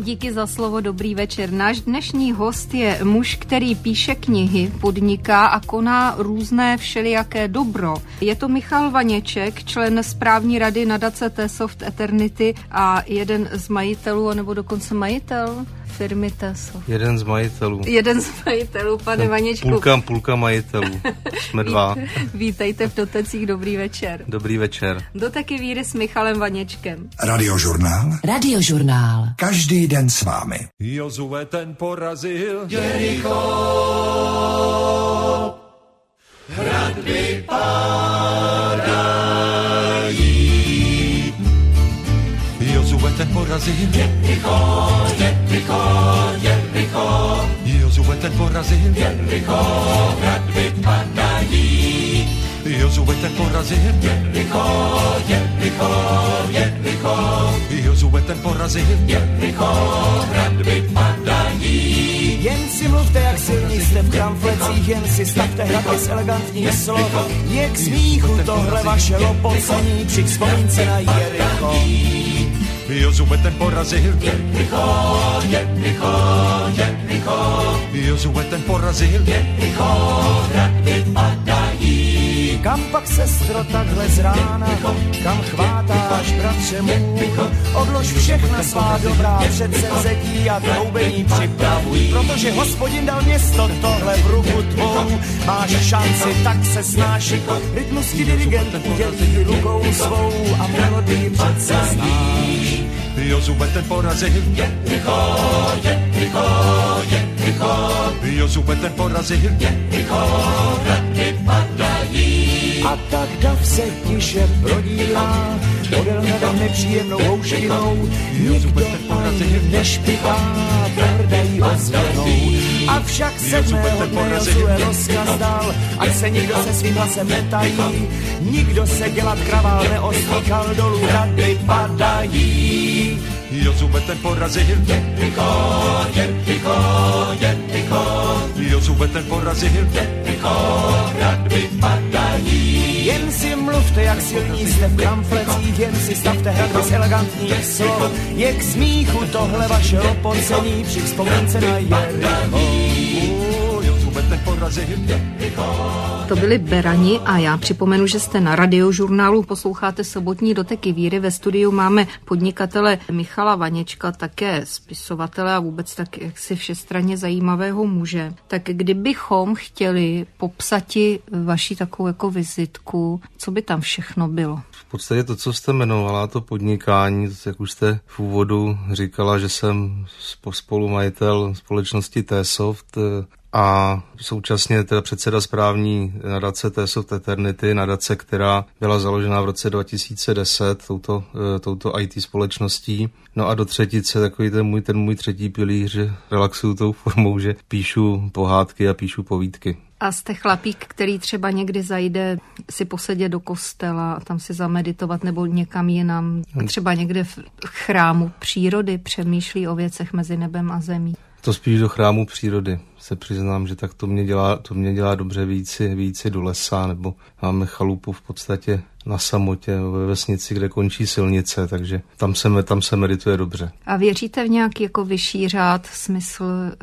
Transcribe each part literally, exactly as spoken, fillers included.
Díky za slovo, dobrý večer. Náš dnešní host je muž, který píše knihy, podniká a koná různé všelijaké dobro. Je to Michal Vaněček, člen správní rady nadace T-Soft Eternity a jeden z majitelů, nebo dokonce majitel firmy T-Soft. Jeden z majitelů. Jeden z majitelů, pane Vaněčku. Půlka, půlka majitelů. Jsme dva. Vítejte v Dotecích, dobrý večer. Dobrý večer. Doteky víry s Michalem Vaněčkem. Radiožurnál. Radiožurnál. Každý den s vámi. Jozue ten porazil Jericho. Hrad vypadají. Jozue ten porazil Jericho, Jericho, Jericho. Jozue ten porazil Jericho, hrad vypadají. Jozue ten porazil Jericho, Jericho, Jericho. Jozue ten porazil Jericho, hrad vypadají. Jen si mluvte, jak silní jste v kramflecích, jen si stavte hradby z elegantních slov. Je k smíchu tohle vaše lopocení při vzpomínce na Jericho. Jozue ten porazil Jericho, Jericho, Jericho. Jozue ten porazil Jericho, hrad vypadají. Kam pak, sestro, takhle z rána, kam chvátáš, bratře můj? Odlož všechna svá dobrá předsevzetí a troubení připravuj, protože Hospodin dal město tohle v ruku tvou. Máš šanci, tak se snáši, rytmus ti dirigent udělí rukou svou a melodii přece znáš. Jozue ten porazil Jericho, Jericho, Jericho. Jozue ten porazil Jericho, hrad vypadají. A tak dav se tiše prodílá podél nad nepříjemnou houštinou. Nikdo ani nešpitá, perdají ozvěnou. Avšak sedmého dne Jozue rozkaz dal, ať se nikdo se svým hlasem netají. Nikdo se dělat kravál neostýkal, dolů hrady padají. Jozue ten porazil Jericho, Jericho, Jericho. Jozue ten porazil Jericho, hrad vypadají. Jen si mluvte, jak silní jste v kramflecích, jen si stavte hradby z elegantních slov. Je k smíchu tohle vaše lopocení při vzpomínce na Jericho. Jozue ten porazil Jericho. To byli Berani a já připomenu, že jste na Radiožurnálu, posloucháte sobotní Doteky víry. Ve studiu máme podnikatele Michala Vaněčka, také spisovatele a vůbec tak jaksi všestranně zajímavého muže. Tak kdybychom chtěli popsati vaši takovou jako vizitku, co by tam všechno bylo? V podstatě to, co jste jmenovala, to podnikání, jak už jste v úvodu říkala, že jsem spolumajitel společnosti T-Soft a současně teda předseda správní nadace T-Soft Eternity, nadace, která byla založena v roce dva tisíce deset touto, touto í té společností. No a do třetice takový ten můj, ten můj třetí pilíř, že relaxuju tou formou, že píšu pohádky a píšu povídky. A jste chlapík, který třeba někdy zajde si posedět do kostela a tam si zameditovat nebo někam jinam, třeba někde v chrámu přírody přemýšlí o věcech mezi nebem a zemí. To spíš do chrámu přírody. Se přiznám, že tak to mě dělá, to mě dělá dobře víci, víci do lesa, nebo máme chalupu v podstatě na samotě ve vesnici, kde končí silnice, takže tam se, tam se medituje dobře. A věříte v nějaký jako vyšší řád, smysl,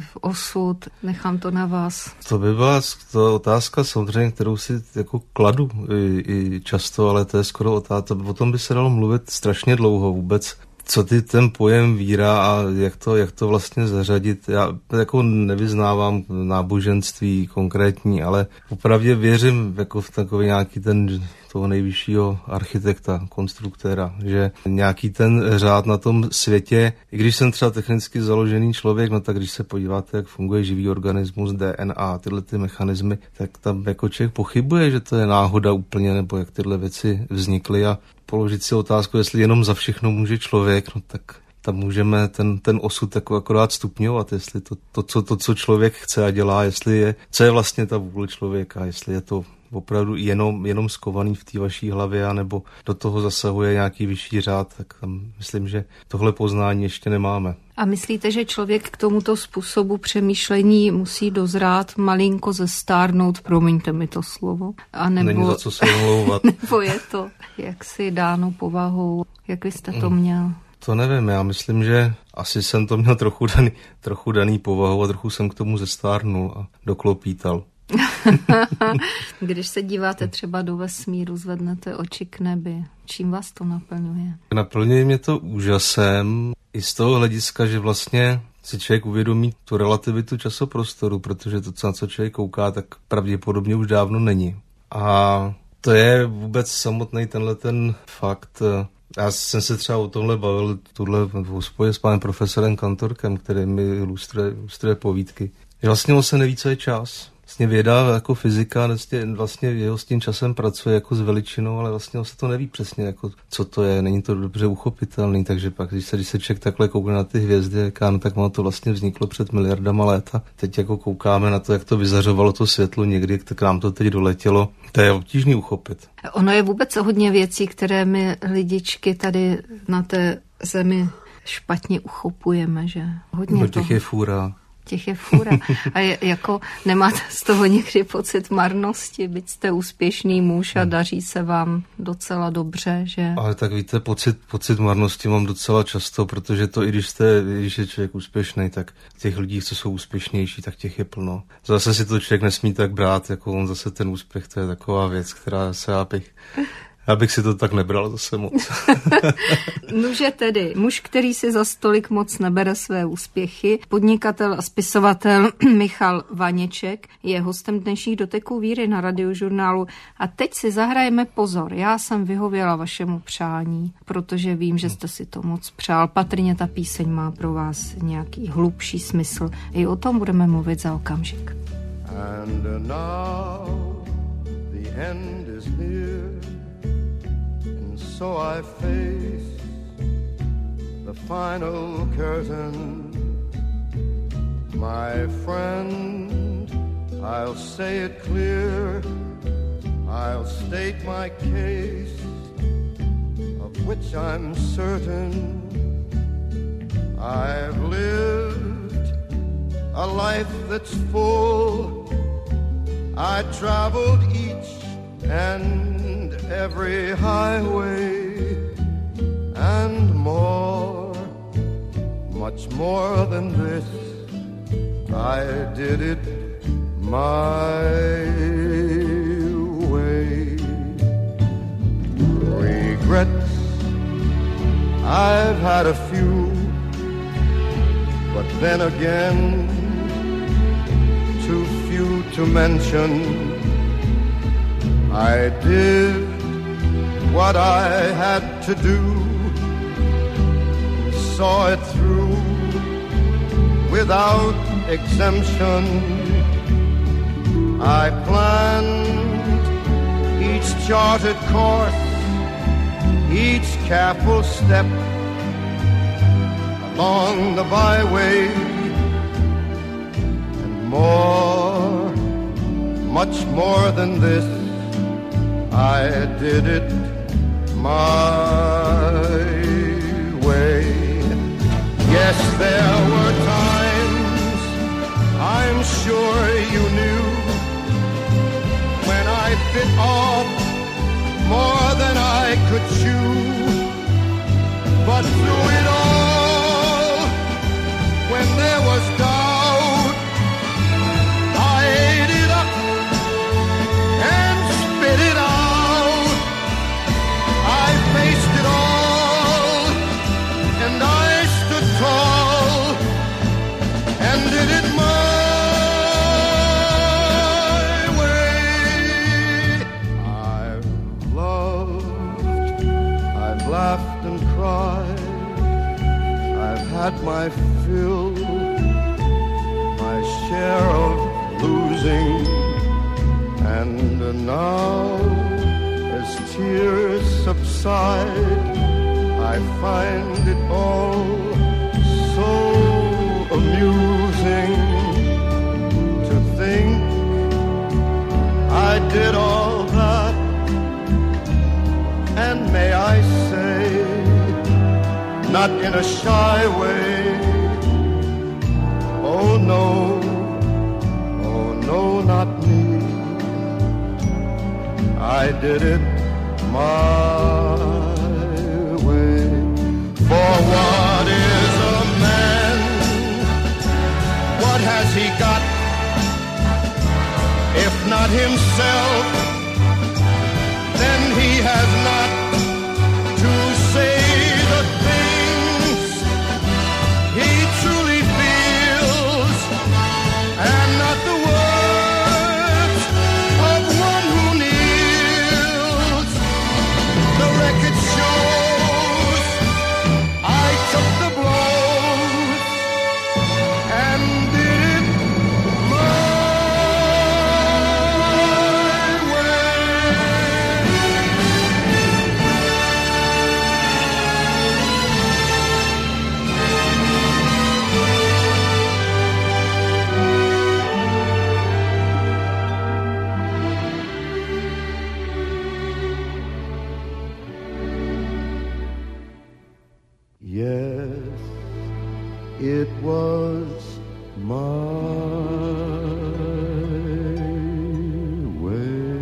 osud? Nechám to na vás. To by byla to otázka samozřejmě, kterou si jako kladu i, i často, ale to je skoro otázka. O tom by se dalo mluvit strašně dlouho vůbec. Co ty ten pojem víra a jak to, jak to vlastně zařadit. Já jako nevyznávám náboženství konkrétní, ale opravdu věřím jako v takový nějaký ten toho nejvyššího architekta, konstruktéra, že nějaký ten řád na tom světě, i když jsem třeba technicky založený člověk, no tak když se podíváte, jak funguje živý organismus, D N A, tyhle ty mechanismy, tak tam jako člověk pochybuje, že to je náhoda úplně, nebo jak tyhle věci vznikly a položit si otázku, jestli jenom za všechno může člověk, no tak tam můžeme ten, ten osud jako akorát stupňovat, jestli to, to, co, to, co člověk chce a dělá, jestli je, co je vlastně ta vůle člověka, jestli je to opravdu jenom, jenom skovaný v té vaší hlavě, anebo do toho zasahuje nějaký vyšší řád, tak tam myslím, že tohle poznání ještě nemáme. A myslíte, že člověk k tomuto způsobu přemýšlení musí dozrát, malinko zestárnout, promiňte mi to slovo? A nebo, není za co se omlouvat. Nebo je to jaksi dáno povahou, jak vy jste to měl? To nevím, já myslím, že asi jsem to měl trochu daný, trochu daný povahou a trochu jsem k tomu zestárnul a doklopítal. Když se díváte třeba do vesmíru, zvednete oči k nebi. Čím vás to naplňuje? Naplňuje mě to úžasem i z toho hlediska, že vlastně si člověk uvědomí tu relativitu časoprostoru, protože to, na co člověk kouká, tak pravděpodobně už dávno není. A to je vůbec samotný tenhle ten fakt. Já jsem se třeba o tomhle bavil tuhle v hospodě s panem profesorem Kantorkem, který mi ilustruje, ilustruje povídky. Vlastně on se neví, co je čas. Vlastně věda jako fyzika vlastně, vlastně jeho s tím časem pracuje jako s veličinou, ale vlastně on se to neví přesně, jako, co to je, není to dobře uchopitelný, takže pak, když se, když se člověk takhle koukne na ty hvězdy, jaká, no, tak ono to vlastně vzniklo před miliardama let a teď jako koukáme na to, jak to vyzařovalo to světlo někdy, k nám to teď doletělo, to je obtížný uchopit. Ono je vůbec hodně věcí, které my lidičky tady na té zemi špatně uchopujeme, že? Hodně no, těch toho. je fůra. Těch je fůra. A je, jako nemáte z toho někdy pocit marnosti, byť jste úspěšný muž a daří se vám docela dobře, že? Ale tak víte, pocit, pocit marnosti mám docela často, protože to i když, jste, když je člověk úspěšný, tak těch lidí, co jsou úspěšnější, tak těch je plno. Zase si to člověk nesmí tak brát, jako on zase ten úspěch, to je taková věc, která se já bych... Já bych si to tak nebral zase moc. Nože tedy, muž, který si za stolik moc nebere své úspěchy, podnikatel a spisovatel Michal Vaněček je hostem dnešních doteků víry na Radiožurnálu. A teď si zahrajeme pozor. Já jsem vyhověla vašemu přání, protože vím, že jste si to moc přál. Patrně ta píseň má pro vás nějaký hlubší smysl. I o tom budeme mluvit za okamžik. And now the end is near. So I face the final curtain. My friend, I'll say it clear, I'll state my case, of which I'm certain. I've lived a life that's full. I traveled each and every highway and more, much more than this. I did it my way. Regrets, I've had a few, but then again, too few to mention. I did what I had to do, saw it through without exemption. I planned each charted course, each careful step along the byway, and more, much more than this, I did it my way. Yes, there were times, I'm sure you knew, when I bit off more than I could chew. But through it all, when there was doubt, I ate it up and spit it out. I faced it all, and I stood tall, and did it my way. I've loved, I've laughed and cried, I've had my fill, my share of losing, and now as tears subside, I find it all so amusing to think I did all that, and may I say, not in a shy way, oh no, oh no, not me. I did it my way. For what himself, then he has not to say the things he truly feels, and not the words of one who kneels. The record shows I took the blows and did it my Yes, it was my way.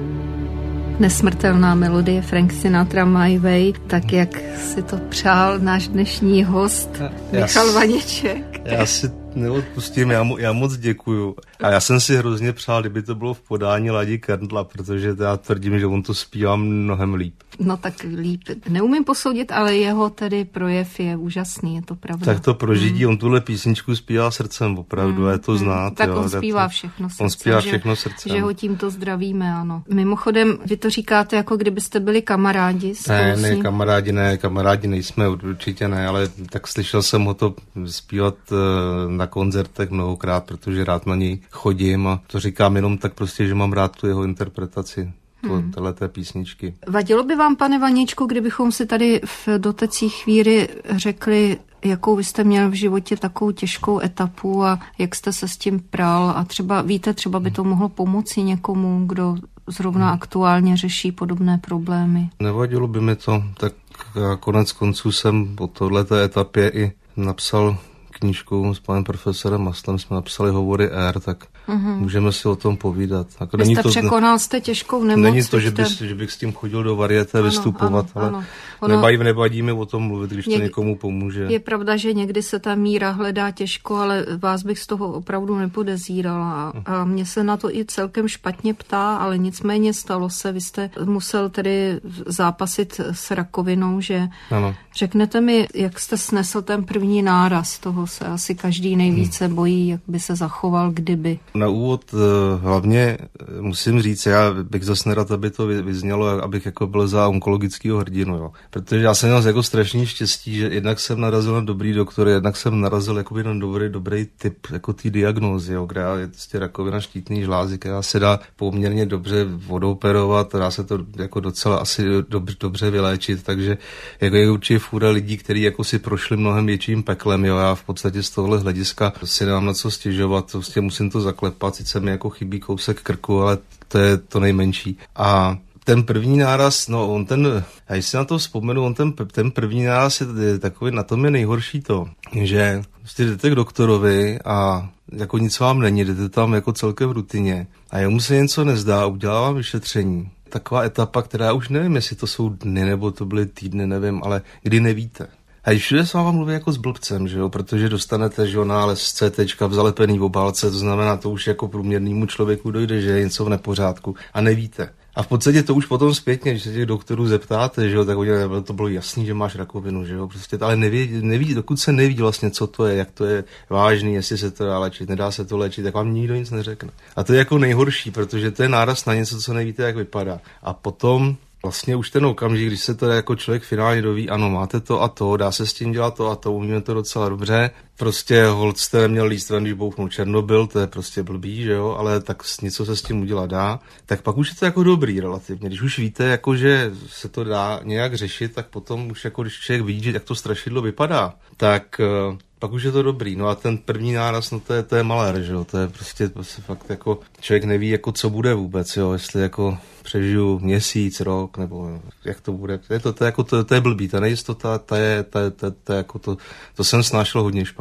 Nesmrtelná melodie Frank Sinatra My Way, tak jak si to přál náš dnešní host Michal já, Vaněček. Já si neodpustím, já, mu, já moc děkuju. A já jsem si hrozně přál, kdyby to bylo v podání Ladi Kerntla, protože já tvrdím, že on to zpívá mnohem líp. No tak líp. Neumím posoudit, ale jeho tedy projev je úžasný, je to pravda. Tak to prožití, mm. on tuhle písničku zpívá srdcem, opravdu, mm. je to znát. Tak jo, on zpívá to, všechno srdcem. On zpívá všechno srdcem. Že, že ho tímto zdravíme, ano. Mimochodem, vy to říkáte, jako kdybyste byli kamarádi. Ne, ne, kamarádi ne, kamarádi nejsme, určitě ne, ale tak slyšel jsem ho to zpívat na koncertech mnohokrát, protože rád na něj chodím a to říkám jenom tak prostě, že mám rád tu jeho interpretaci. Hmm. Téhleté písničky. Vadilo by vám, pane Vaněčku, kdybychom si tady v dotecí chvíli řekli, jakou vy jste měl v životě takovou těžkou etapu a jak jste se s tím pral a třeba, víte, třeba by to mohlo pomoci někomu, kdo zrovna hmm. aktuálně řeší podobné problémy. Nevadilo by mi to, tak konec konců jsem po tohleté etapě i napsal knížku s panem profesorem Maslem, jsme napsali Hovory R, tak mm-hmm. můžeme si o tom povídat. Jako Vy jste to, překonal jste těžkou nemoc. Není to, že, bys, že bych s tím chodil do Varieté ano, vystupovat, ano, ale ano. Ono, nebadí, nebadí mi o tom mluvit, když něk, to někomu pomůže. Je pravda, že někdy se ta míra hledá těžko, ale vás bych z toho opravdu nepodezírala. A mě se na to i celkem špatně ptá, ale nicméně stalo se. Vy jste musel tedy zápasit s rakovinou, že ano. Řeknete mi, jak jste snesl ten první náraz, toho se asi každý nejvíce hmm. bojí, jak by se zachoval, kdyby. Na úvod hlavně musím říct, já bych zase nerad, aby to vyznělo, abych jako byl za onkologického hrdinu, jo. Protože já jsem měl jako strašný štěstí, že jednak jsem narazil na dobrý doktor, jednak jsem narazil jakoby na dobrý, dobrý typ jako té diagnózy, jo, kde je prostě rakovina štítný žlázy, která se dá poměrně dobře odoperovat, dá se to jako docela asi dobře, dobře vyléčit, takže jako je určitě fůra lidí, kteří jako si prošli mnohem větším peklem, jo, já v podstatě z tohohle hlediska si nemám na co stěžovat, prostě musím to zaklepat, sice mi jako chybí kousek krku, ale to je to nejmenší. A ten první náraz, no on ten, já si na to vzpomenu, on ten, ten první náraz je, je takový, na tom je nejhorší to, že prostě jdete k doktorovi a jako nic vám není, jdete tam jako celkem v rutině a jemu se něco nezdá, udělá vám vyšetření. Taková etapa, která už nevím, jestli to jsou dny nebo to byly týdny, nevím, ale kdy nevíte. A když všude s váma mluví jako s blbcem, že jo, protože dostanete, že jo, nález z C T v zalepený obálce, to znamená, to už jako průměrnému člověku dojde, že je něco v nepořádku a nevíte. A v podstatě to už potom zpětně, když se těch doktorů zeptáte, že jo, tak oni, to bylo jasný, že máš rakovinu, že jo, prostě, ale neví, neví, dokud se neví vlastně, co to je, jak to je vážný, jestli se to dá léčit, nedá se to léčit, tak vám nikdo nic neřekne. A to je jako nejhorší, protože to je náraz na něco, co nevíte, jak vypadá. A potom vlastně už ten okamžik, když se to jako člověk finálně doví, ano, máte to a to, dá se s tím dělat to a to, umíme to docela dobře. Prostě holt jste neměl líst ven, když bouchnul Černobyl, to je prostě blbý, že jo, ale tak něco se s tím udělat dá. Tak pak už je to jako dobrý relativně. Když už víte, jako, že se to dá nějak řešit, tak potom už jako, když člověk vidí, jak to strašidlo vypadá, tak pak už je to dobrý. No a ten první náraz, no to je, to je malér, že jo, to je prostě, prostě fakt jako, člověk neví, jako co bude vůbec, jo, jestli jako přežiju měsíc, rok, nebo jak to bude. To je, to, to, jako, to, to je blbý, ta nejistota, ta je, ta, ta, ta, ta, jako to, to jsem snášel hodně špatně.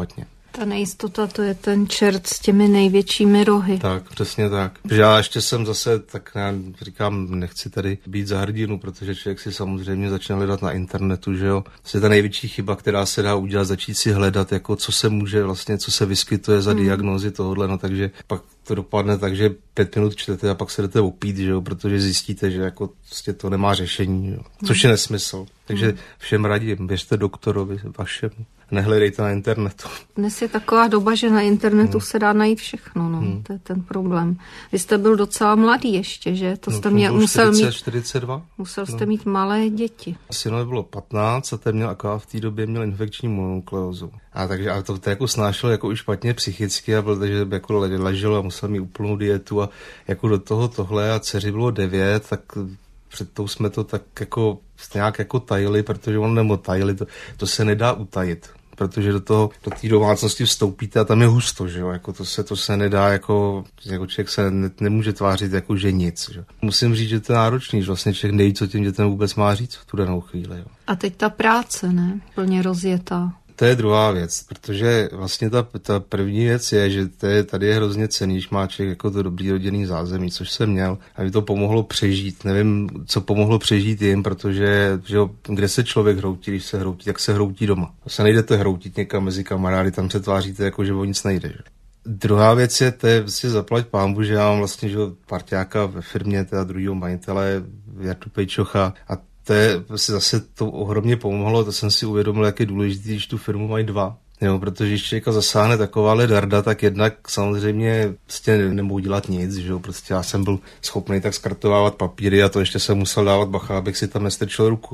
Ta nejistota, to je ten čert s těmi největšími rohy. Tak, přesně tak. Že já ještě jsem zase, tak já říkám, nechci tady být za hrdinu, protože člověk si samozřejmě začne hledat na internetu, že jo. To je ta největší chyba, která se dá udělat, začít si hledat, jako co se může vlastně, co se vyskytuje za hmm. diagnózy tohohle, no takže pak to dopadne tak, že pět minut čtete a pak se jdete opít, že jo, protože zjistíte, že jako prostě to nemá řešení, jo. Což je nesmysl. Takže všem radím, běžte doktorovi vašemu. Nehledejte na internetu. Dnes je taková doba, že na internetu hmm. se dá najít všechno, no. Hmm. To je ten problém. Vy jste byl docela mladý ještě, že? To no, jste mě musel čtyřicet, mít... čtyřicet dva. Musel jste no. mít malé děti. Synovi bylo patnáct a ten měl akorát v té době měl infekční mononukleózu. A takže a to, to jako snášel jako už špatně psychicky a byl, takže jako ležel a musel mít úplnou dietu a jako do toho tohle a dceři bylo devět, tak před tou jsme to tak jako nějak jako tajili, protože on nebo tajili, to, to se nedá utajit. Protože do toho, do té domácnosti vstoupíte a tam je husto, že jo, jako to se, to se nedá, jako, jako člověk se ne, nemůže tvářit jako, že nic, že? Musím říct, že to je náročný, že vlastně člověk neví, co těm dětem vůbec má říct v tu danou chvíli, jo. A teď ta práce, ne? Plně rozjetá. To je druhá věc, protože vlastně ta, ta první věc je, že to je, tady je hrozně cenný, když má člověk jako to dobrý rodinný zázemí, což jsem měl, a mi to pomohlo přežít. Nevím, co pomohlo přežít jim, protože že jo, kde se člověk hroutí, když se hroutí, tak se hroutí doma. To se nejdete hroutit někam mezi kamarády, tam se tváříte jako, že o nic nejde. Že? Druhá věc je, to je vlastně zaplať pánbu, že já mám vlastně že parťáka ve firmě, teda druhýho majitele, Jardu Pejčocha, a to je vlastně zase to ohromně pomohlo, to jsem si uvědomil, jak je důležitý, když tu firmu mají dva. Jo, protože když člověka zasáhne takováhle darda, tak jednak samozřejmě prostě nemohu dělat nic, že jo, prostě já jsem byl schopný tak skartovávat papíry a to ještě jsem musel dávat bacha, abych si tam nestrčil ruku.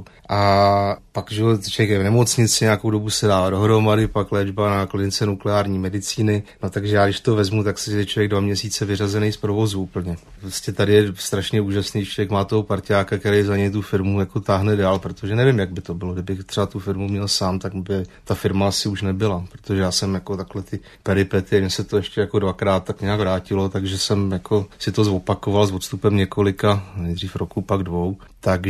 A pak, že jo, člověk je v nemocnici, nějakou dobu se dá dohromady, pak léčba na klinice nukleární medicíny, no takže já když to vezmu, tak si je člověk dva měsíce vyřazený z provozu úplně. Prostě tady je strašně úžasný, že člověk má toho parťáka, který za něj tu firmu jako táhne dál, protože nevím, jak by to bylo, kdybych třeba tu firmu měl sám, tak by ta firma asi už nebyla. Protože já jsem jako takhle ty peripety, mně se to ještě jako dvakrát tak nějak vrátilo, takže jsem jako si to zopakoval s odstupem několika, nejdřív roku, pak dvou.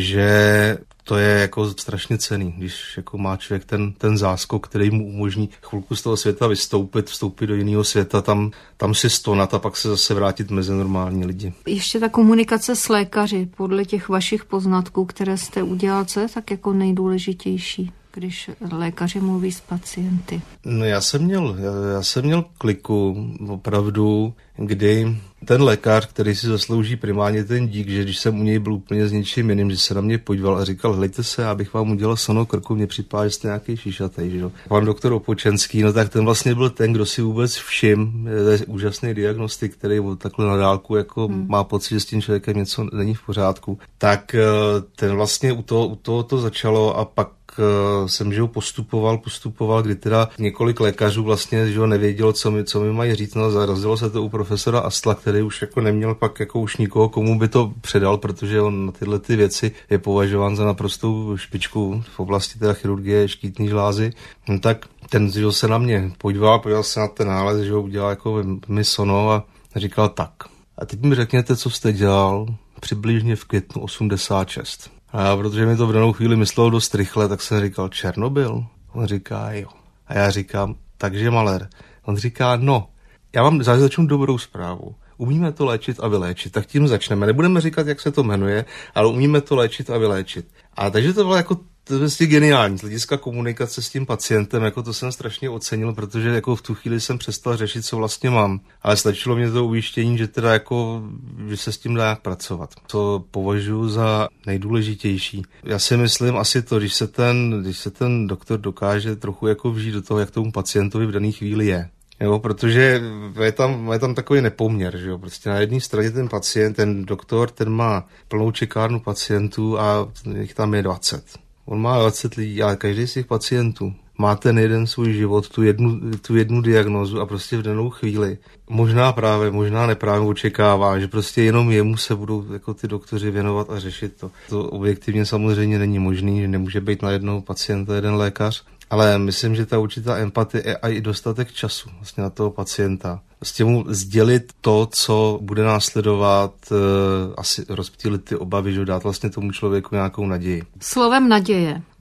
Takže to je jako strašně cenný, když jako má člověk ten, ten záskok, který mu umožní chvilku z toho světa vystoupit, vstoupit do jiného světa, tam, tam si stonat a pak se zase vrátit mezi normální lidi. Ještě ta komunikace s lékaři, podle těch vašich poznatků, které jste udělal, co je tak jako nejdůležitější, když lékaři mluví s pacienty? No já jsem měl, já, já jsem měl kliku opravdu, kdy ten lékař, který si zaslouží primárně ten dík, že když jsem u něj byl úplně s něčím jiným, že se na mě podíval a říkal, hejte se, já bych vám udělal sono krku, mě připadá, že jste nějaký šišatej, že jo. Pan doktor Opočenský, no tak ten vlastně byl ten, kdo si vůbec všim, je úžasný diagnostik, který takhle na dálku jako hmm. má pocit, že s tím člověkem něco není v pořádku. Tak ten vlastně u toho, u toho to začalo a pak jsem, že ho postupoval, postupoval, kdy teda několik lékařů vlastně, že ho nevědělo, co mi, co mi mají říct, no zarazilo se to u profesora Astla, který už jako neměl pak jako už nikoho, komu by to předal, protože on na tyhle ty věci je považován za naprostou špičku v oblasti teda chirurgie štítní žlázy, no tak ten, že se na mě podíval, podíval se na ten nález, že ho udělal jako mi sono a říkal tak. A teď mi řekněte, co jste dělal přibližně v květnu osmdesát šest. A já, protože mi to v danou chvíli myslelo dost rychle, tak jsem říkal, Černobyl? On říká, jo. A já říkám, takže malér. On říká, no, já vám začnu dobrou zprávu. Umíme to léčit a vyléčit, tak tím začneme. Nebudeme říkat, jak se to jmenuje, ale umíme to léčit a vyléčit. A takže to bylo jako to je vlastně geniální. Z hlediska komunikace s tím pacientem, jako to jsem strašně ocenil, protože jako v tu chvíli jsem přestal řešit, co vlastně mám. Ale stačilo mě to ujištění, že teda jako, že se s tím dá pracovat. Co považuji za nejdůležitější. Já si myslím asi to, když se ten, když se ten doktor dokáže trochu jako vžít do toho, jak tomu pacientovi v dané chvíli je. Jo, protože je tam, je tam takový nepoměr, že jo, prostě na jedné straně ten pacient, ten doktor, ten má plnou čekárnu pacientů a jich tam je dvacet. On má dvacet lidí, ale každý z těch pacientů má ten jeden svůj život, tu jednu, tu jednu diagnózu a prostě v danou chvíli, možná právě, možná neprávě očekává, že prostě jenom jemu se budou jako ty doktoři věnovat a řešit to. To objektivně samozřejmě není možný, že nemůže být na jednoho pacienta jeden lékař, ale myslím, že ta určitá empatie je i dostatek času vlastně na toho pacienta. Vlastně mu sdělit to, co bude následovat, asi rozptýlit ty obavy, že dát vlastně tomu člověku nějakou naději. Slovem naděje.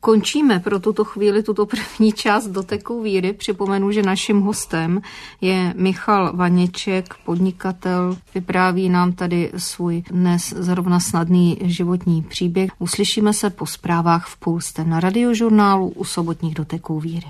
Končíme pro tuto chvíli tuto první část Doteku víry. Připomenu, že naším hostem je Michal Vaněček, podnikatel. Vypráví nám tady svůj dnes zrovna snadný životní příběh. Uslyšíme se po zprávách v půl. Jste na Radiožurnálu u sobotních Doteků víry.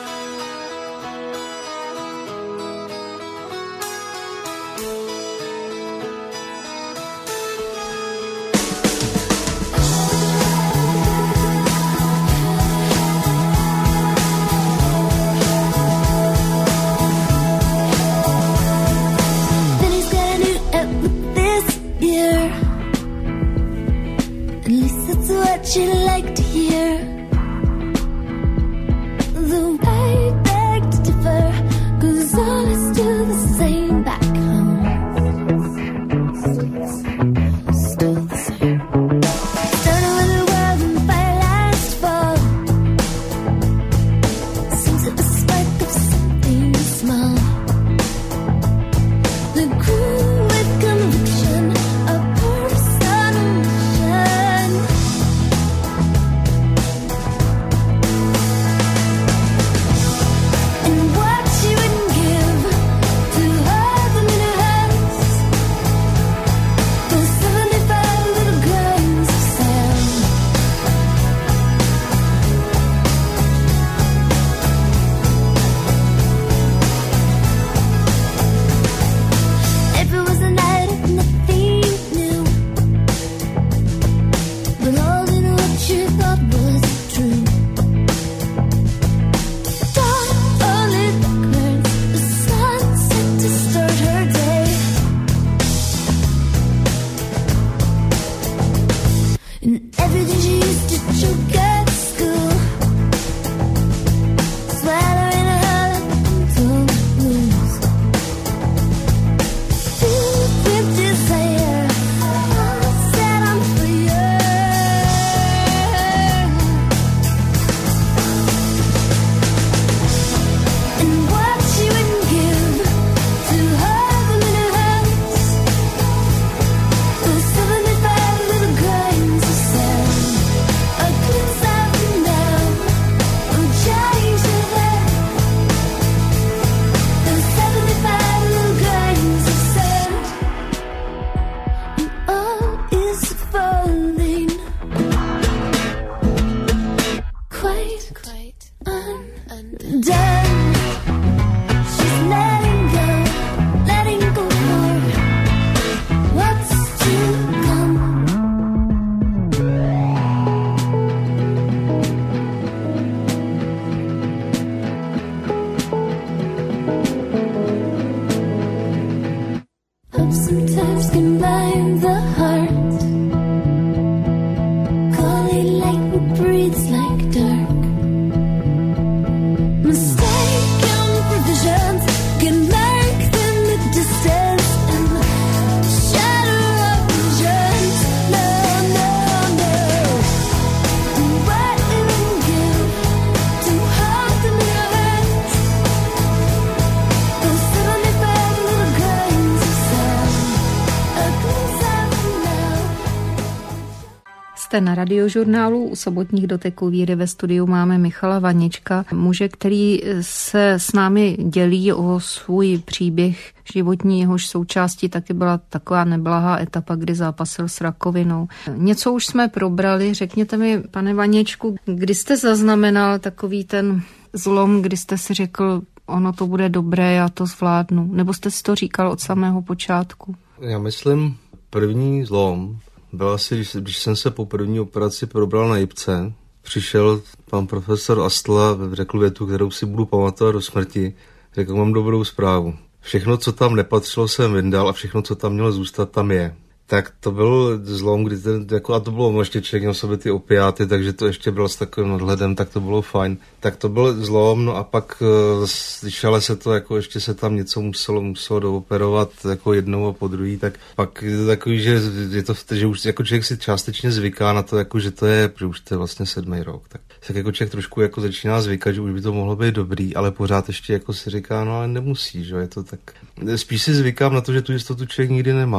Na Radiožurnálu u sobotních Doteků víry ve studiu máme Michala Vaněčka, muže, který se s námi dělí o svůj příběh životní, jehož součástí taky byla taková neblahá etapa, kdy zápasil s rakovinou. Něco už jsme probrali, řekněte mi, pane Vaněčku, kdy jste zaznamenal takový ten zlom, kdy jste si řekl, ono to bude dobré, já to zvládnu, nebo jste si to říkal od samého počátku? Já myslím, první zlom byl asi, když, když jsem se po první operaci probral na jipce, přišel pan profesor Astla, řekl větu, kterou si budu pamatovat do smrti, řekl, mám dobrou zprávu. Všechno, co tam nepatřilo, jsem vyndal a všechno, co tam mělo zůstat, tam je. Tak to byl zlom, kdy ten, jako, a to bylo ještě člověk měl sobě ty opiáty, takže to ještě bylo s takovým nadhledem, tak to bylo fajn. Tak to byl zlom, no a pak když ale se to, jako ještě se tam něco muselo, muselo dooperovat jako jednou a po druhý, tak pak je to takový, že, je to, že už jako člověk si částečně zvyká na to, jako, že to je, že už to je vlastně sedmý rok. Tak, tak jako člověk trošku jako začíná zvykat, že už by to mohlo být dobrý, ale pořád ještě jako si říká, no ale nemusí, že je to tak. Spíš si zvykám na to, že tu jistotu člověk nikdy nemá.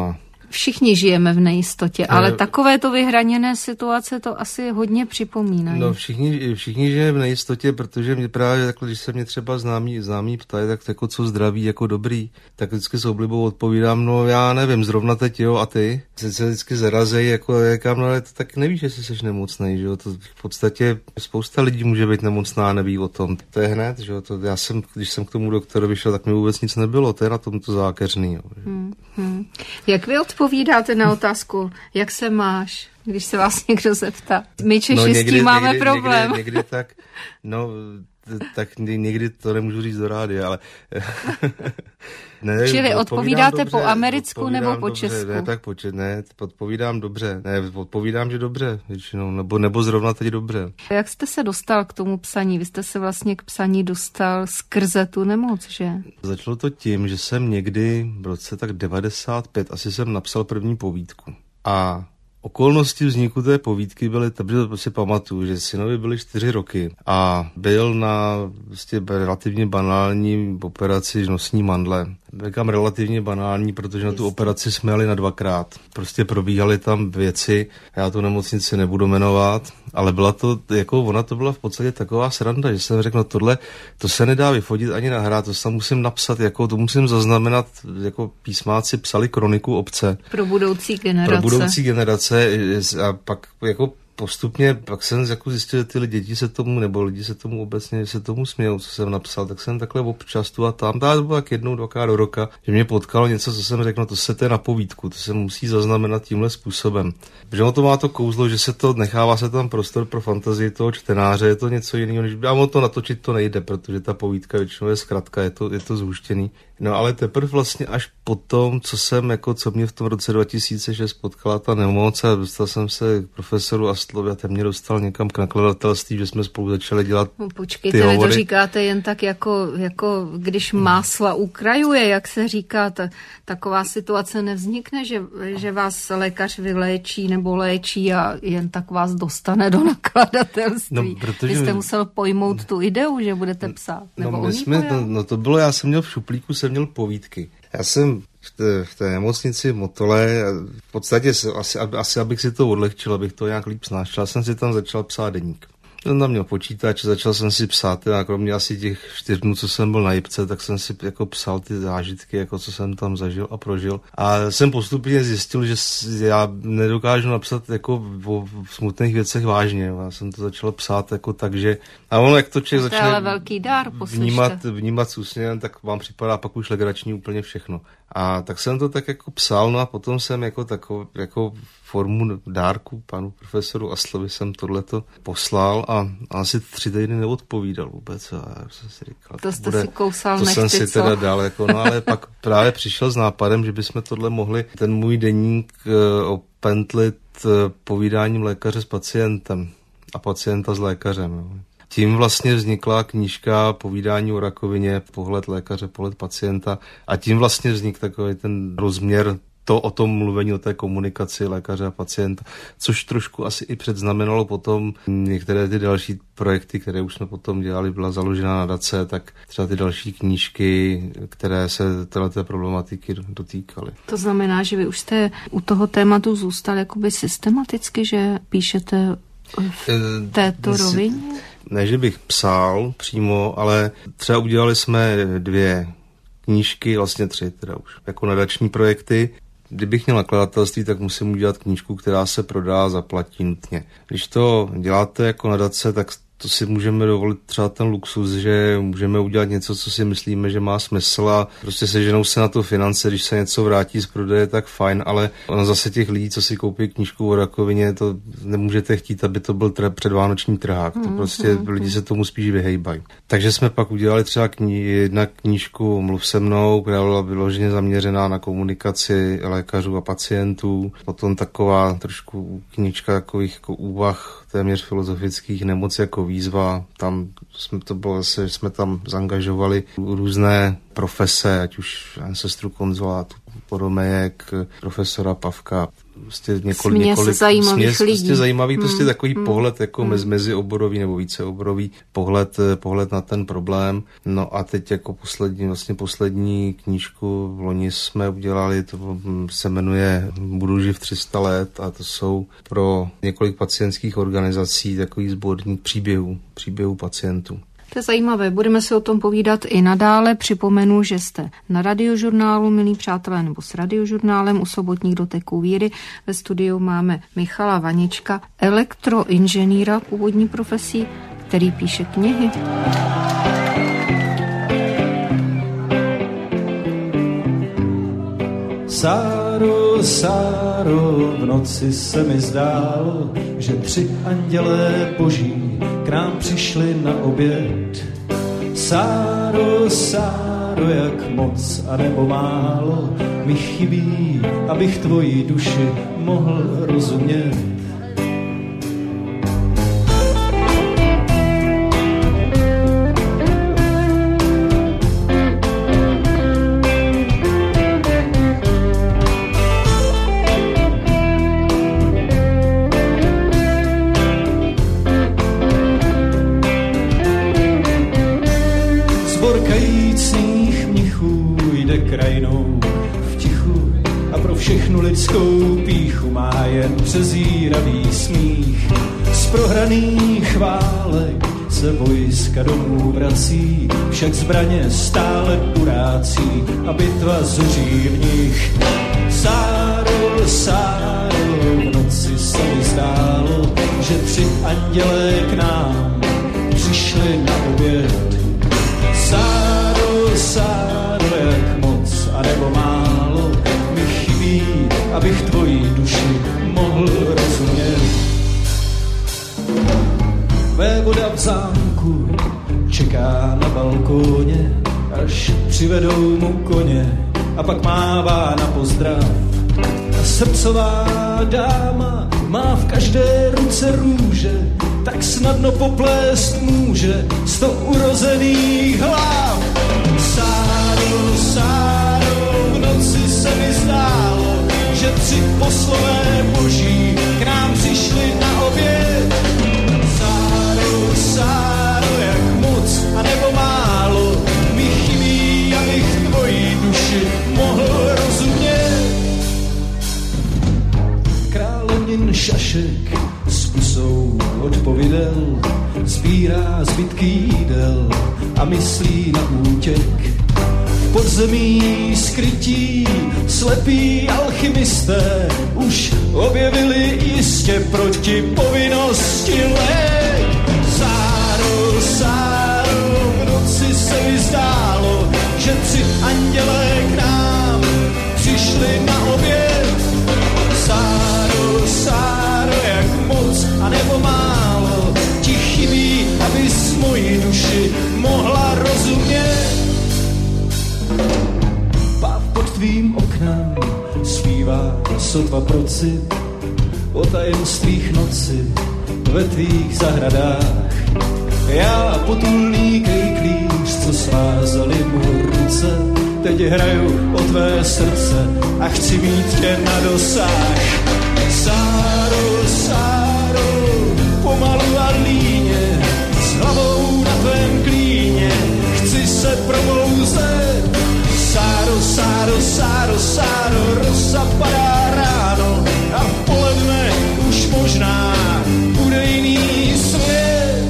Všichni žijeme v nejistotě, ale ne, takovéto vyhraněné situace to asi hodně připomínají. No všichni, všichni žijeme v nejistotě, protože mě právě takhle, když se mě třeba známí, známí ptají, tak jako co zdraví, jako dobrý, tak vždycky s oblibou odpovídám, no já nevím, zrovna teď jo a ty. Se, se vždycky zarazej, jako jakám, no ale to tak nevíš, jestli jsi nemocnej, že jo, to v podstatě spousta lidí může být nemocná a neví o tom. To je hned, že jo, to já jsem, když jsem k tomu doktorovi šel, tak mi vůbec nic nebylo, to je na tom to zákeřný, jo. Hmm, hmm. Jak vy odpovídáte na otázku, jak se máš, když se vás někdo zeptá? My Češi no, někdy, s tím máme někdy, problém. Někdy, někdy tak, no, tak někdy to nemůžu říct do rádia, ale... ne, Čili odpovídáte dobře, po americku nebo po dobře, česku? Ne, tak počet, ne, odpovídám dobře, ne, odpovídám, že dobře, většinou, nebo, nebo zrovna teď dobře. Jak jste se dostal k tomu psaní? Vy jste se vlastně k psaní dostal skrze tu nemoc, že? Začalo to tím, že jsem někdy v roce tak devadesát pět, asi jsem napsal první povídku. A okolnosti vzniku té povídky byly, takže si pamatuju, že synovi byly čtyři roky a byl na vlastně relativně banální operaci nosní mandle. Říkám relativně banální, protože na tu operaci jsme jeli na dvakrát. Prostě probíhaly tam věci, já tu nemocnici nebudu jmenovat, ale byla to, jako ona to byla v podstatě taková sranda, že jsem řekl, no tohle, to se nedá vyfotit ani nahrát, to se musím napsat, jako to musím zaznamenat, jako písmáci psali kroniku obce. Pro budoucí generace. Pro budoucí generace a pak jako postupně, pak jsem jako zjistil, že ty děti se tomu, nebo lidi se tomu obecně se tomu smějou, co jsem napsal, tak jsem takhle občas tu a tam, to bylo tak jednou, dvakrát do roka, že mě potkalo něco, co jsem řekl, no to se to je na povídku, to se musí zaznamenat tímhle způsobem. Protože ono to má to kouzlo, že se to nechává se tam prostor pro fantazii toho čtenáře, je to něco jiného, než a ono to natočit to nejde, protože ta povídka většinou je zkratka, je to, je to zhuštěný. No ale teprve vlastně až po tom, co jsem, jako co mě v tom roce dva tisíce šest potkala ta nemoc a dostal jsem se k profesoru Astlovi a ten mě dostal někam k nakladatelství, že jsme spolu začali dělat no, počkejte, ty hovory. Vy to říkáte jen tak jako, jako když másla ukrajuje, jak se říká, ta, taková situace nevznikne, že, že vás lékař vyléčí nebo léčí a jen tak vás dostane do nakladatelství. No, protože... Vy jste musel pojmout tu ideu, že budete psát. Nebo no, my jsme, no, no to bylo, já jsem měl v šuplíku, jsem měl povídky. Já jsem v té, v té nemocnici v Motole, v podstatě asi, asi abych si to odlehčil, abych to nějak líp snášel, jsem si tam začal psát deník. Jsem tam měl počítač, začal jsem si psát, a kromě asi těch čtyř dnů, co jsem byl na Jipce, tak jsem si jako psal ty zážitky, jako co jsem tam zažil a prožil. A jsem postupně zjistil, že já nedokážu napsat jako o smutných věcech vážně. Já jsem to začal psát jako tak, že... A ono, jak to člověk začne ale velký dár, vnímat, vnímat s úsměvem, tak vám připadá pak už legrační úplně všechno. A tak jsem to tak jako psal, no a potom jsem jako takovou, jako formu dárku panu profesoru Astlovi jsem tohleto poslal a asi tři týdny neodpovídal vůbec. A já jsem si říkal, to jste bude, si kousal to nechty, jsem si co? teda dal, jako, no ale pak právě přišel s nápadem, že bychom tohle mohli, ten můj deník uh, opentlit uh, povídáním lékaře s pacientem a pacienta s lékařem. Jo. Tím vlastně vznikla knížka Povídání o rakovině, pohled lékaře, pohled pacienta a tím vlastně vznikl takový ten rozměr to o tom mluvení, o té komunikaci lékaře a pacienta, což trošku asi i předznamenalo potom některé ty další projekty, které už jsme potom dělali, byla založena nadace, tak třeba ty další knížky, které se této problematiky dotýkaly. To znamená, že vy už jste u toho tématu zůstal jakoby systematicky, že píšete v této rovině? Ne, že bych psal přímo, ale třeba udělali jsme dvě knížky, vlastně tři teda už, jako nadační projekty. Kdybych měl nakladatelství, tak musím udělat knížku, která se prodá, zaplatí nutně. Když to děláte jako nadace, tak to si můžeme dovolit třeba ten luxus, že můžeme udělat něco, co si myslíme, že má smysl a prostě seženou se na to finance, když se něco vrátí z prodeje, tak fajn, ale ono zase těch lidí, co si koupí knížku o rakovině, to nemůžete chtít, aby to byl tre- předvánoční trhák. To prostě mm, lidi se tomu spíš vyhejbají. Takže jsme pak udělali třeba kni- jedna knížku Mluv se mnou, která byla vyloženě zaměřená na komunikaci lékařů a pacientů. Potom taková trošku knížka takových jako úvah téměř filozofických nemocí jako výzva. Tam jsme to bylo zase, jsme tam zaangažovali různé profese, ať už sestru konzulátu, podomejek, profesora Pavka, prostě několik, směs několik zajímavých směs, lidí. Prostě zajímavý, prostě hmm. takový hmm. pohled jako hmm. mezi, mezioborový nebo víceoborový pohled, pohled na ten problém. No a teď jako poslední, vlastně poslední knížku v loni jsme udělali, to se jmenuje Budu živ tři sta let a to jsou pro několik pacientských organizací takový sborník příběhů, příběhů pacientů. To je zajímavé, budeme si o tom povídat i nadále. Připomenu, že jste na Radiožurnálu, milí přátelé, nebo s Radiožurnálem u sobotních doteků víry. Ve studiu máme Michala Vaněčka, elektroinženýra původní profesí, který píše knihy. Sáro, Sáro, v noci se mi zdálo, že tři andělé boží k nám přišli na oběd. Sáro, Sáro, jak moc a nebo málo mi chybí, abych tvojí duši mohl rozumět. Krajinou v tichu a pro všechnu lidskou pýchu má jen přezíravý smích. Z prohraných válek se vojska domů vrací, však zbraně stále urácí a bitva zuří v nich. Sáro, Sáro, v noci se mi zdálo, že tři andělé k nám přišli na oběd. Sáro, Sáro, jak moc a nebo málo mi chybí, abych tvojí duši mohl rozumět. Vévoda v zámku čeká na balkóně, až přivedou mu koně a pak mává na pozdrav. A srdcová dáma má v každé ruce růže, tak snadno poplést může sto urozených hlav. Sáro, Sáro, v noci se mi zdálo, že tři poslové boží k nám přišli na oběd. Sáro, Sáro, jak moc a nebo málo mi chybí, abych tvojí duši mohl rozumět. Královnin šašek s pusou odpovědel sbírá zbytky jídel a myslí na útěk. V podzemí skrytí slepí alchymisté už objevili jistě proti povinnosti lék. Sáro, Sáro, v noci se mi zdálo, že tři andělé k nám přišli na oběd. Sáro, Sáro, jak moc a nebo málo ti chybí, abys moji duši mohla rozumět. Páv pod tvým oknem zpívá sotva procit o tajemstvích noci ve tvých zahradách. Já potulný kejklíř, co svázali mu ruce, teď hraju o tvé srdce a chci mít tě na dosah. Sáro, Sáro, pomalu a líně, s hlavou na tvém klíně, chci se probouzet. Sáro, Sáro, Sáro, Sáro, rosa padá ráno a v poledne už možná bude jiný svět.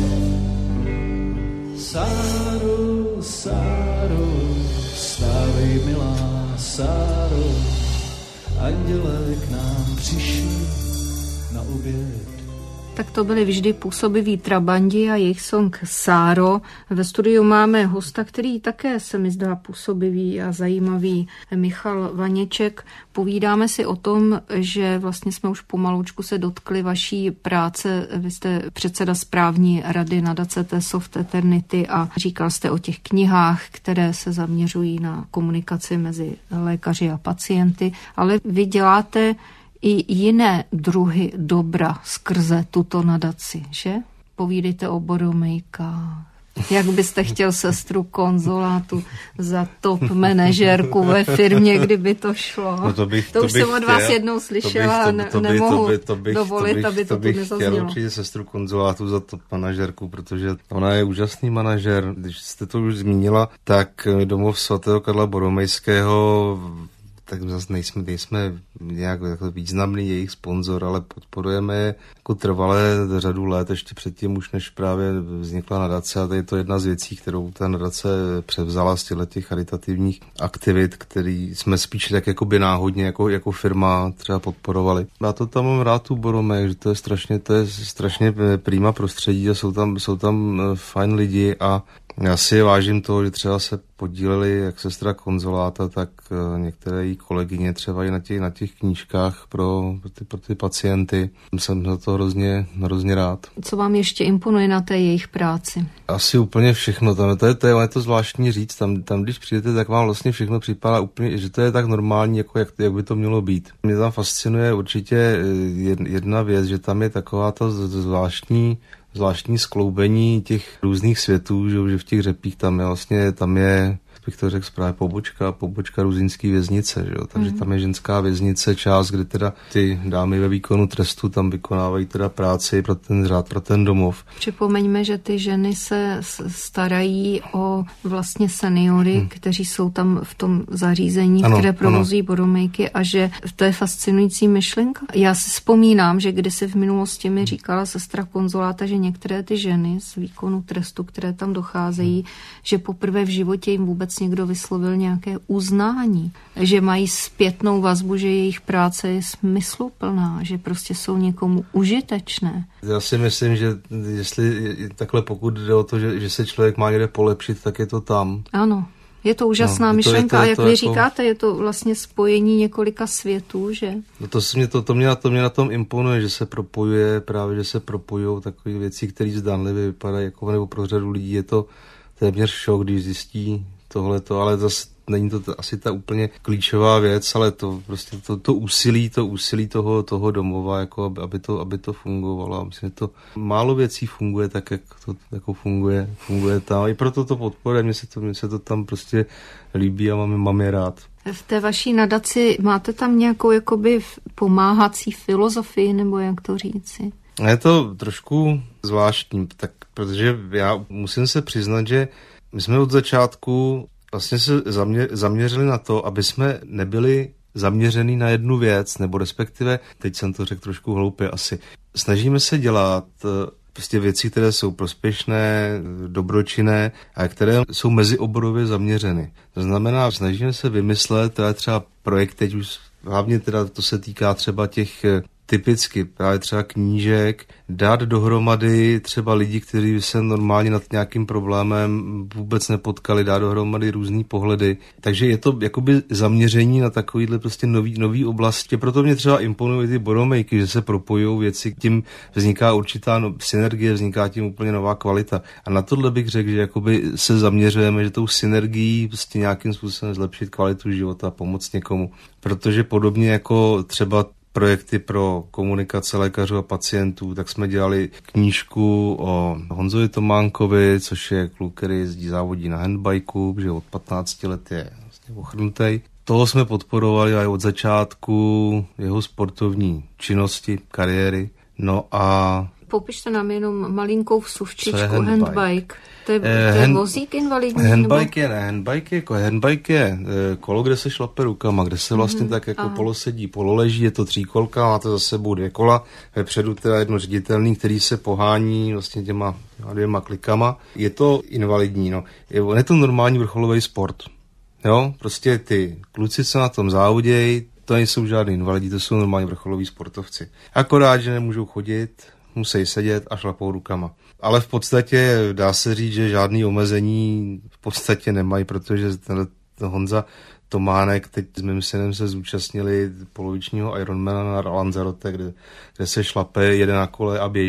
Sáro, Sáro, vstávej milá Sáro, andělé k nám přišli na oběd. Tak to byly vždy působiví trabandi a jejich song Sáro. Ve studiu máme hosta, který také se mi zdá působivý a zajímavý, Michal Vaněček. Povídáme si o tom, že vlastně jsme už pomalučku se dotkli vaší práce. Vy jste předseda správní rady nadace T-Soft Eternity a říkal jste o těch knihách, které se zaměřují na komunikaci mezi lékaři a pacienty, ale vy děláte i jiné druhy dobra skrze tuto nadaci, že? Povídejte o Boromejka, Jak byste chtěl sestru konzolátu za top manažerku ve firmě, kdyby to šlo? No to, bych, to, to už bych jsem od vás chtěl, jednou slyšela a ne, nemohu dovolit, aby to, to tu nezaznělo. Chtěl určitě sestru konzolátu za top manažerku, protože ona je úžasný manažer. Když jste to už zmínila, tak domov svatého Karla Boromejského, tak zase nejsme, nejsme nějak jako významný jejich sponzor, ale podporujeme je jako trvalé řadu let, ještě předtím už než právě vznikla nadace, a to je to jedna z věcí, kterou ta nadace převzala z těch charitativních aktivit, který jsme spíš tak jakoby náhodně jako, jako firma třeba podporovali. Já to tam mám rád tu Boromej, že to je strašně, to je strašně prima prostředí a jsou tam, jsou tam fajn lidi a já si vážím toho, že třeba se podíleli jak sestra konzoláta, tak některé její kolegyně třeba i na těch, na těch knížkách pro, pro, ty, pro ty pacienty. Jsem za to hrozně, hrozně rád. Co vám ještě imponuje na té jejich práci? Asi úplně všechno. Tam, to, je, to, je, je to zvláštní říct. Tam, tam, když přijdete, tak vám vlastně všechno připadá úplně, že to je tak normální, jako jak, jak by to mělo být. Mě tam fascinuje určitě jedna věc, že tam je taková ta zvláštní zvláštní skloubení těch různých světů, že v těch řepích tam je vlastně, tam je, bych to řekl správně, pobočka, pobočka ruzinský věznice, že jo? Takže mm. tam je ženská věznice, část, kde teda ty dámy ve výkonu trestu tam vykonávají teda práci pro ten řád, pro ten domov. Připomeňme, že ty ženy se starají o vlastně seniory, hmm. kteří jsou tam v tom zařízení, ano, které provozují Boromejky, a že to je fascinující myšlenka. Já si vzpomínám, že kdysi v minulosti mi říkala sestra konzoláta, že některé ty ženy z výkonu trestu, které tam docházejí, hmm. že poprvé v životě jim vůbec někdo vyslovil nějaké uznání, že mají zpětnou vazbu, že jejich práce je smysluplná, že prostě jsou někomu užitečné. Já si myslím, že jestli takhle pokud jde o to, že, že se člověk má někde polepšit, tak je to tam. Ano, je to úžasná no, myšlenka, a jak vy jako říkáte, je to vlastně spojení několika světů, že? No to, mě, to, to, mě na, to mě na tom imponuje, že se propojuje, právě že se propojují takové věci, které zdánlivě vypadají, jako nebo pro řadu lidí je to téměř šok, když zjistí tohleto, ale zase není to t- asi ta úplně klíčová věc, ale to prostě to, to úsilí, to úsilí toho, toho domova, jako aby to, aby to fungovalo. A myslím, že to málo věcí funguje tak, jak to jako funguje, funguje tam. I proto to podporuje, mně se to, mně se to tam prostě líbí a mám, mám je rád. V té vaší nadaci máte tam nějakou jakoby pomáhací filozofii, nebo jak to říci? Je to trošku zvláštní, tak, protože já musím se přiznat, že my jsme od začátku vlastně se zamě, zaměřili na to, aby jsme nebyli zaměřený na jednu věc, nebo respektive, teď jsem to řekl trošku hloupě asi, snažíme se dělat prostě věci, které jsou prospěšné, dobročinné a které jsou mezioborově zaměřeny. To znamená, snažíme se vymyslet, teda třeba projekt, teď už hlavně teda to se týká třeba těch typicky právě třeba knížek, dát dohromady třeba lidi, kteří se normálně nad nějakým problémem vůbec nepotkali, dát dohromady různý pohledy. Takže je to jakoby zaměření na takovýhle prostě nový, nový oblasti. Proto mě třeba imponují ty Boromejky, že se propojují věci, tím vzniká určitá no, synergie, vzniká tím úplně nová kvalita. A na tohle bych řekl, že jakoby se zaměřujeme, že tou synergií prostě nějakým způsobem zlepšit kvalitu života, pomoct někomu. Protože podobně jako třeba projekty pro komunikace lékařů a pacientů, tak jsme dělali knížku o Honzovi Tománkovi, což je kluk, který jezdí závodí na handbajku, že od patnácti let je vlastně ochrnutej. Toho jsme podporovali aj od začátku jeho sportovní činnosti, kariéry. No a popište nám jenom malinkou vsuvčičku handbike. handbike. To je, to je hand, vozík invalidní? Handbike nebo? je, ne, handbike je, jako handbike je kolo, kde se šlape rukama, kde se vlastně mm-hmm. tak jako Aha. polosedí, pololeží, je to tříkolka, máte za sebou dvě kola, vepředu teda jedno ředitelný, který se pohání vlastně těma dvěma klikama. Je to invalidní, no. Je, je to normální vrcholový sport. Jo, prostě ty kluci, co na tom závodějí, to nejsou žádný invalidi, to jsou normální vrcholoví sportovci. Akorát, že nemůžou chodit, musí sedět a šlapou rukama. Ale v podstatě dá se říct, že žádný omezení v podstatě nemají, protože ten Honza Tománek, teď s mým synem se zúčastnili polovičního Ironmana na Lanzarote, kde, kde se šlape, jede na kole a běží.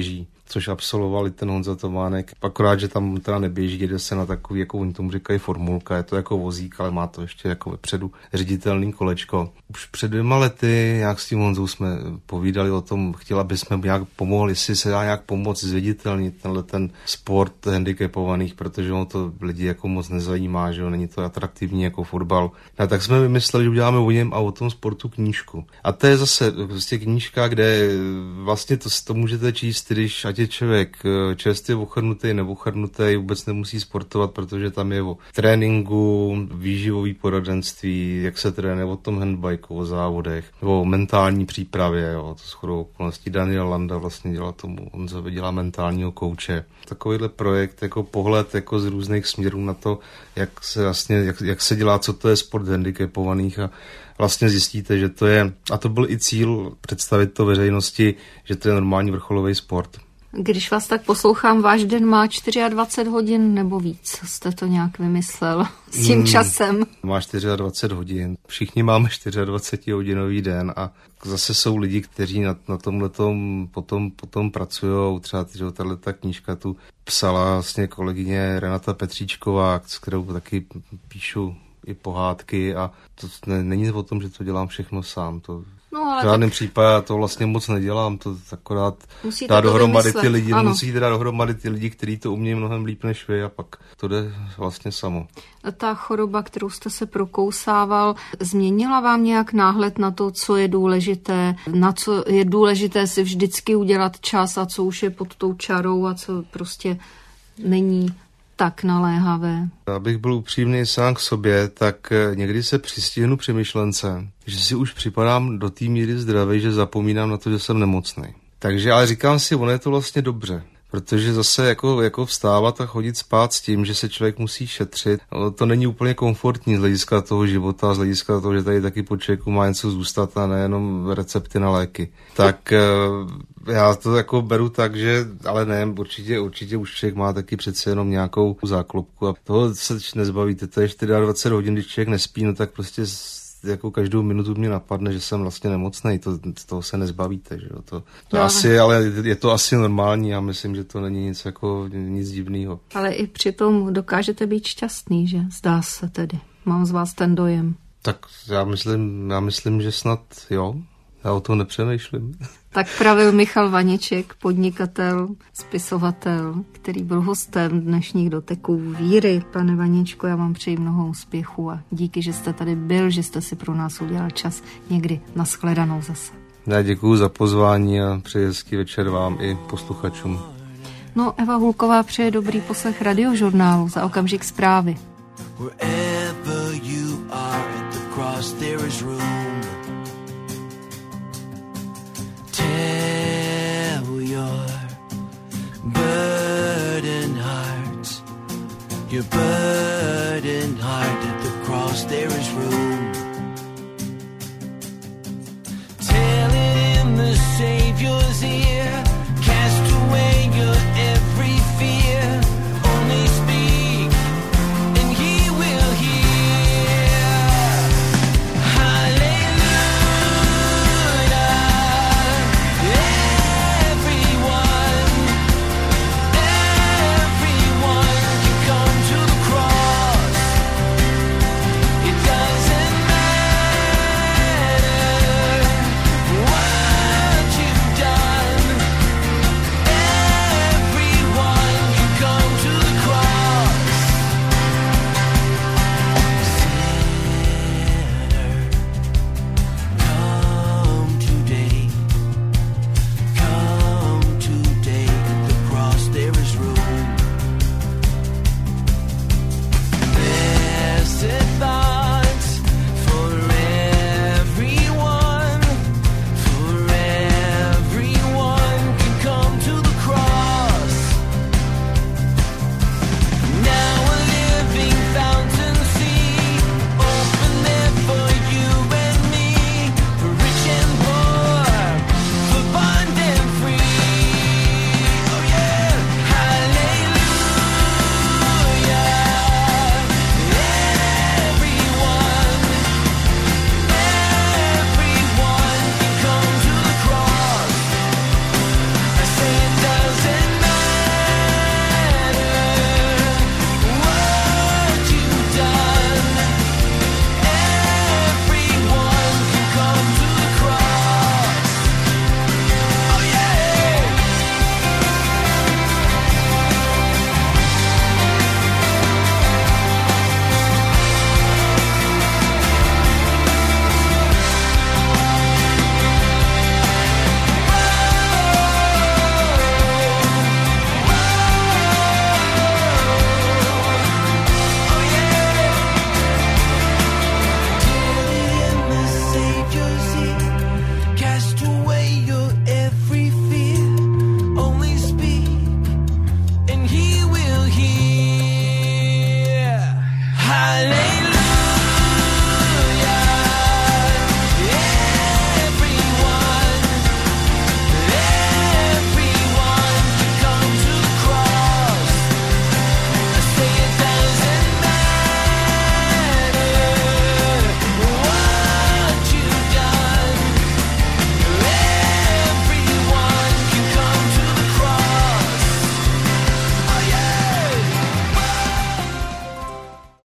což absolvovali ten Honza Tománek. Akorát, že tam teda neběží, jde se na takový, jako oni tomu říkají formulka, je to jako vozík, ale má to ještě jako vepředu řiditelný kolečko. Už před dvěma lety nějak s tím Honzou jsme povídali o tom, chtěla bychom nějak pomohli, jestli se dá nějak pomoct zviditelnit tenhle ten sport handicapovaných, protože on to lidi jako moc nezajímá, že jo, není to atraktivní jako fotbal. A tak jsme vymysleli, že uděláme o něm a o tom sportu knížku. A to je zase prostě knížka, kde vlastně to, to můžete číst, když ať je člověk čerstvě ochrnutý, neochrnutý, vůbec nemusí sportovat, protože tam je o tréninku, výživový poradenství, jak se trénuje, o tom handbajku, o závodech, o mentální přípravě, jo, to shodou okolností Daniel Landa vlastně dělá tomu, on dělá mentálního kouče. Takovýhle projekt, jako pohled jako z různých směrů na to, jak se vlastně, jak, jak se dělá, co to je sport handicapovaných a vlastně zjistíte, že to je, a to byl i cíl představit to veřejnosti, že to je normální vrcholový sport. Když vás tak poslouchám, váš den má dvacet čtyři hodin nebo víc? Jste to nějak vymyslel s tím časem? Hmm, má dvacet čtyři hodin. Všichni máme dvacetčtyřhodinový den a zase jsou lidi, kteří na, na tomhletom potom, potom pracují. Třeba že tato knížka tu psala vlastně kolegyně Renata Petříčková, s kterou taky píšu i pohádky a to ne, není o tom, že to dělám všechno sám. To no, ale v žádném tak... případě to vlastně moc nedělám, to akorát dá dohromady ty lidi, ano. musíte dát dohromady ty lidi, kteří to umějí mnohem líp než vy a pak to jde vlastně samo. Ta choroba, kterou jste se prokousával, změnila vám nějak náhled na to, co je důležité, na co je důležité si vždycky udělat čas a co už je pod tou čarou a co prostě není tak naléhavé? Abych byl upřímný sám k sobě, tak někdy se přistihnu při myšlence, že si už připadám do té míry zdravý, že zapomínám na to, že jsem nemocný. Takže ale říkám si, ono je to vlastně dobře. Protože zase jako, jako vstávat a chodit spát s tím, že se člověk musí šetřit, to není úplně komfortní z hlediska toho života, z hlediska toho, že tady taky po člověku má něco zůstat a nejenom recepty na léky. Tak já to jako beru tak, že, ale ne, určitě, určitě už člověk má taky přece jenom nějakou záklopku a toho se nezbavíte. To je dvacet čtyři hodin, když člověk nespí, no tak prostě jako každou minutu mě napadne, že jsem vlastně nemocnej, to, toho se nezbavíte, že jo, to, to no, asi, ale je to asi normální, já myslím, že to není nic jako, nic divného. Ale i přitom dokážete být šťastný, že? Zdá se tedy. Mám z vás ten dojem. Tak já myslím, já myslím, že snad jo, já o tom nepřemýšlím. Tak pravil Michal Vaněček, podnikatel, spisovatel, který byl hostem dnešních doteků víry. Pane Vaněčko, já vám přeji mnoho úspěchů a díky, že jste tady byl, že jste si pro nás udělal čas někdy na shledanou zase. Já děkuju za pozvání a přeji hezký večer vám i posluchačům. No, Eva Hulková přeje dobrý poslech Radiožurnálu, za okamžik zprávy. Wherever you are at the cross there is room. Tell your burdened hearts, your burdened heart at the cross there is room. Tell it in the Savior's ear, cast away your